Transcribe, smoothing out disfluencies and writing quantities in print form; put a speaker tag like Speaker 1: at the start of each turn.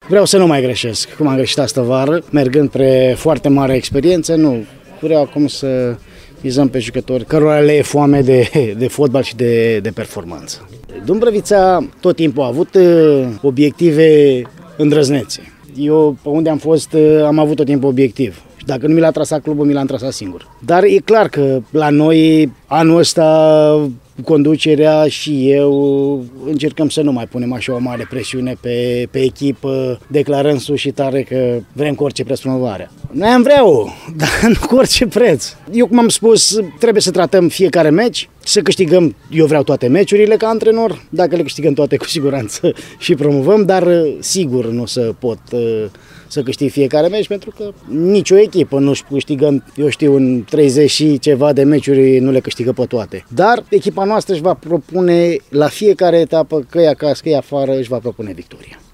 Speaker 1: Vreau să nu mai greșesc, cum am greșit astă vară, mergând pre foarte mare experiență, nu. Vreau acum să vizăm pe jucători cărora le e foame de fotbal și de performanță. Dumbrăvița tot timpul a avut obiective îndrăznețe. Eu, pe unde am fost, am avut tot timpul obiectiv. Și dacă nu mi l-a trasat clubul, mi l-am trasat singur. Dar e clar că la noi, anul ăsta, conducerea și eu încercăm să nu mai punem așa o mare presiune pe echipă, declarând sus și tare că vrem cu orice preț promovarea. Noi am vrea-o, dar nu cu orice preț. Eu, cum am spus, trebuie să tratăm fiecare meci, să câștigăm, eu vreau toate meciurile ca antrenor, dacă le câștigăm toate cu siguranță și promovăm, dar sigur nu o să pot să câștig fiecare meci, pentru că nicio echipă nu-și câștigă, eu știu, în 30 și ceva de meciuri nu le câștigă pe toate. Dar echipa noastră își va propune la fiecare etapă, că e acasă, că e afară, își va propune victoria.